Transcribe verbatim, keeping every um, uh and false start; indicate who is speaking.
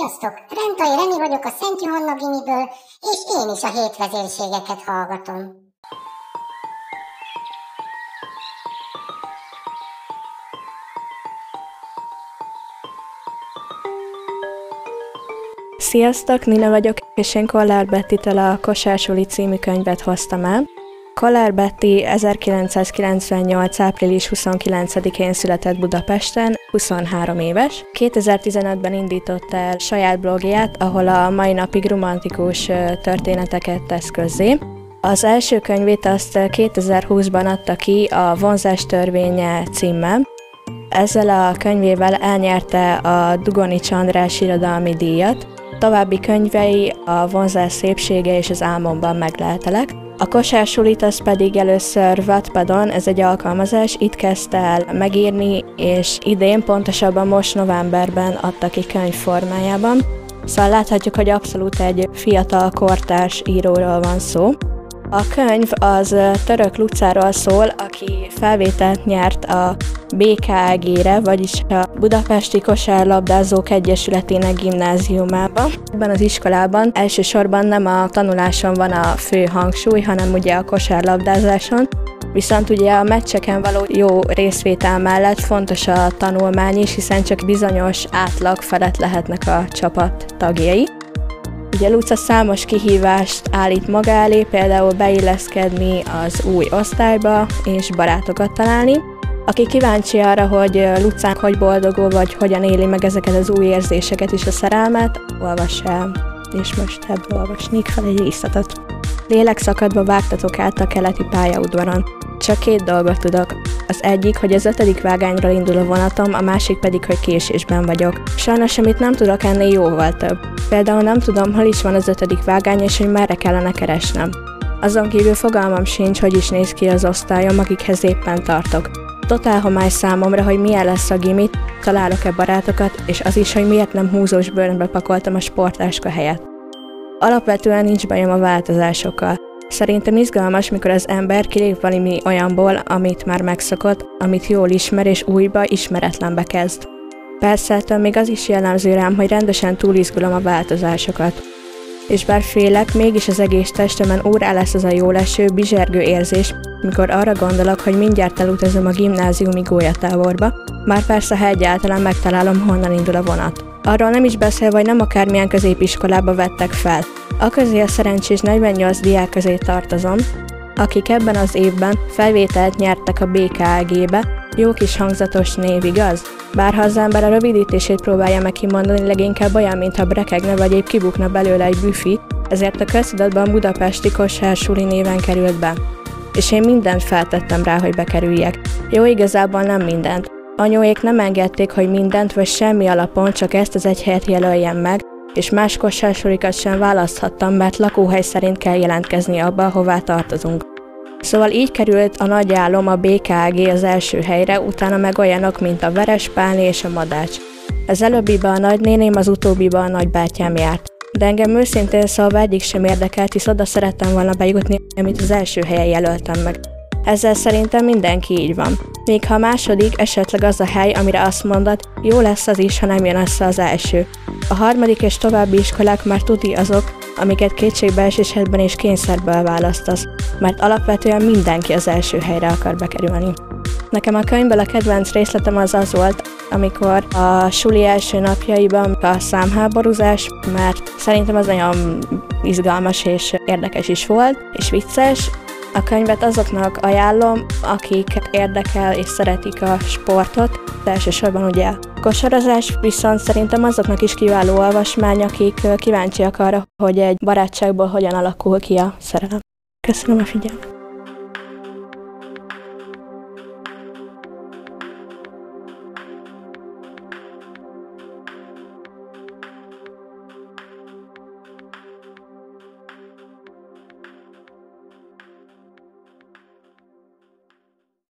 Speaker 1: Sziasztok! Rentai Reni vagyok a Szent Johanna Gimiből, és én is a hétvezérségeket hallgatom.
Speaker 2: Sziasztok, Nina vagyok, és én Kollár Bettitől a Kosársuli című könyvet hoztam el. Kollár Betti ezerkilencszázkilencvennyolc. április huszonkilencedikén született Budapesten, huszonhárom éves. kétezer-tizenötben indított el saját blogját, ahol a mai napig romantikus történeteket tesz közzé. Az első könyvét azt kétezer-húszban adta ki a Vonzás törvénye címmel. Ezzel a könyvével elnyerte a Dugonics András irodalmi díjat. További könyvei a Vonzás szépsége és az álmomban meglehetelek. A Kosársulit az pedig először Wattpadon, ez egy alkalmazás, itt kezdte el megírni, és idén, pontosabban most novemberben adta ki könyv formájában. Szóval láthatjuk, hogy abszolút egy fiatal kortárs íróról van szó. A könyv az Török Lucáról szól, aki felvételt nyert a bé ká á gé-re, vagyis a Budapesti Kosárlabdázók Egyesületének gimnáziumába. Ebben az iskolában elsősorban nem a tanuláson van a fő hangsúly, hanem ugye a kosárlabdázáson, viszont ugye a meccseken való jó részvétel mellett fontos a tanulmány is, hiszen csak bizonyos átlag felett lehetnek a csapat tagjai. Ugye Luca számos kihívást állít maga elé, például beilleszkedni az új osztályba és barátokat találni. Aki kíváncsi arra, hogy Lucán hogy boldogul, vagy hogyan éli meg ezeket az új érzéseket és a szerelmet, olvass el, és most ebből olvasnék fel egy részletet. Lélekszakadva vágtatok át a keleti pályaudvaron. Csak két dolgot tudok. Az egyik, hogy az ötödik vágányról indul a vonatom, a másik pedig, hogy késésben vagyok. Sajnos, amit nem tudok, ennél jóval több. Például nem tudom, hol is van az ötödik vágány, és hogy merre kellene keresnem. Azon kívül fogalmam sincs, hogy is néz ki az osztályom, akikhez éppen tartok. Totál homály számomra, hogy milyen lesz a gimit, találok-e barátokat, és az is, hogy miért nem húzós bőrönbe pakoltam a sportáska helyett. Alapvetően nincs bajom a változásokkal. Szerintem izgalmas, mikor az ember kilép valami olyanból, amit már megszokott, amit jól ismer, és újba, ismeretlenbe kezd. Persze, ettől még az is jellemző rám, hogy rendesen túlizgulom a változásokat. És bár félek, mégis az egész testemen órá lesz az a jóleső, bizsergő érzés, mikor arra gondolok, hogy mindjárt elutazom a gimnáziumi gólyatáborba, már persze, ha egyáltalán megtalálom, honnan indul a vonat. Arról nem is beszélve, hogy nem akármilyen középiskolába vettek fel. A közé a szerencsés negyvennyolc diák közé tartozom, akik ebben az évben felvételt nyertek a bé ká á gé-be, jó kis hangzatos név, igaz? Bár ha az ember a rövidítését próbálja meg kimondani, leginkább olyan, mintha brekegne vagy épp kibukna belőle egy büfi, ezért a köztudatban Budapesti Kosársuli néven került be. És én mindent feltettem rá, hogy bekerüljek. Jó, igazából nem mindent. Anyóék nem engedték, hogy mindent vagy semmi alapon csak ezt az egy helyet jelöljem meg, és más kosársulikat sem választhattam, mert lakóhely szerint kell jelentkezni abba, hová tartozunk. Szóval így került a nagy álom, a bé ká á gé az első helyre, utána meg olyanok, mint a Verespálni és a Madács. Az előbbibe a nagynéném, az utóbbiba a nagybátyám járt. De engem őszintén szólva egyik sem érdekelt, hisz oda szerettem volna bejutni, amit az első helyen jelöltem meg. Ezzel szerintem mindenki így van. Még ha a második, esetleg az a hely, amire azt mondod, jó lesz az is, ha nem jön össze az első. A harmadik és további iskolák már tuti azok, amiket kétségbeesésben és kényszerből választasz, mert alapvetően mindenki az első helyre akar bekerülni. Nekem a könyvből a kedvenc részletem az az volt, amikor a suli első napjaiban a számháborúzás, mert szerintem az nagyon izgalmas és érdekes is volt, és vicces. A könyvet azoknak ajánlom, akik érdekel és szeretik a sportot, de elsősorban ugye a kosarazás, viszont szerintem azoknak is kiváló olvasmány, akik kíváncsiak arra, hogy egy barátságból hogyan alakul ki a szerelem. Köszönöm a figyelmet!